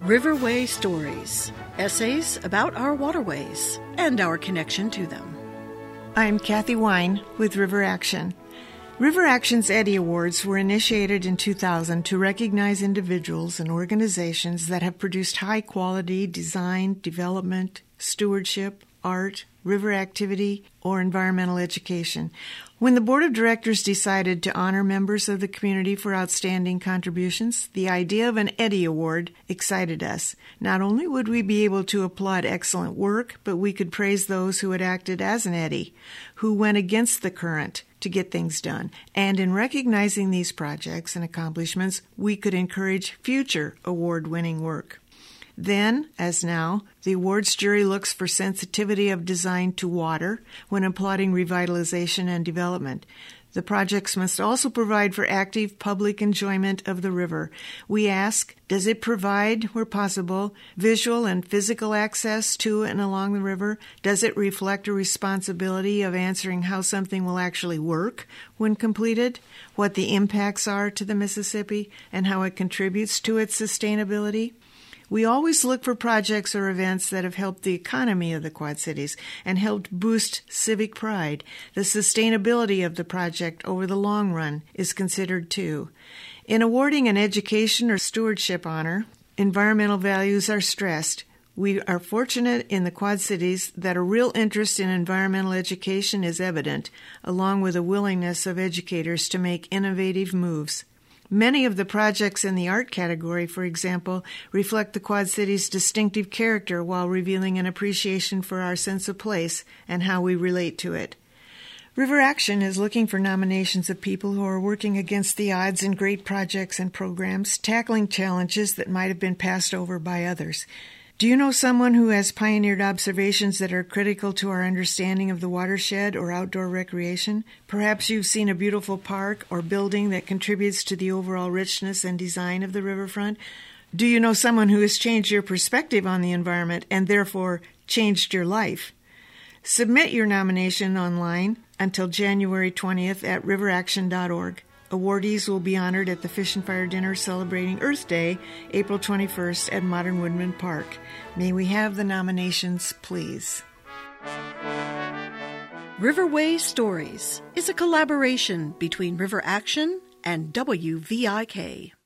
Riverway Stories, essays about our waterways and our connection to them. I'm Kathy Wine with River Action. River Action's Eddy Awards were initiated in 2000 to recognize individuals and organizations that have produced high-quality design, development, stewardship, art, river activity, or environmental education. When the board of directors decided to honor members of the community for outstanding contributions, the idea of an Eddy Award excited us. Not only would we be able to applaud excellent work, but we could praise those who had acted as an eddy, who went against the current to get things done. And in recognizing these projects and accomplishments, we could encourage future award-winning work. Then, as now, the awards jury looks for sensitivity of design to water when applauding revitalization and development. The projects must also provide for active public enjoyment of the river. We ask, does it provide, where possible, visual and physical access to and along the river? Does it reflect a responsibility of answering how something will actually work when completed, what the impacts are to the Mississippi, and how it contributes to its sustainability? We always look for projects or events that have helped the economy of the Quad Cities and helped boost civic pride. The sustainability of the project over the long run is considered too. In awarding an education or stewardship honor, environmental values are stressed. We are fortunate in the Quad Cities that a real interest in environmental education is evident, along with a willingness of educators to make innovative moves. Many of the projects in the art category, for example, reflect the Quad Cities' distinctive character while revealing an appreciation for our sense of place and how we relate to it. River Action is looking for nominations of people who are working against the odds in great projects and programs, tackling challenges that might have been passed over by others. Do you know someone who has pioneered observations that are critical to our understanding of the watershed or outdoor recreation? Perhaps you've seen a beautiful park or building that contributes to the overall richness and design of the riverfront. Do you know someone who has changed your perspective on the environment and therefore changed your life? Submit your nomination online until January 20th at riveraction.org. Awardees will be honored at the Fish and Fire Dinner celebrating Earth Day, April 21st at Modern Woodman Park. May we have the nominations, please. Riverway Stories is a collaboration between River Action and WVIK.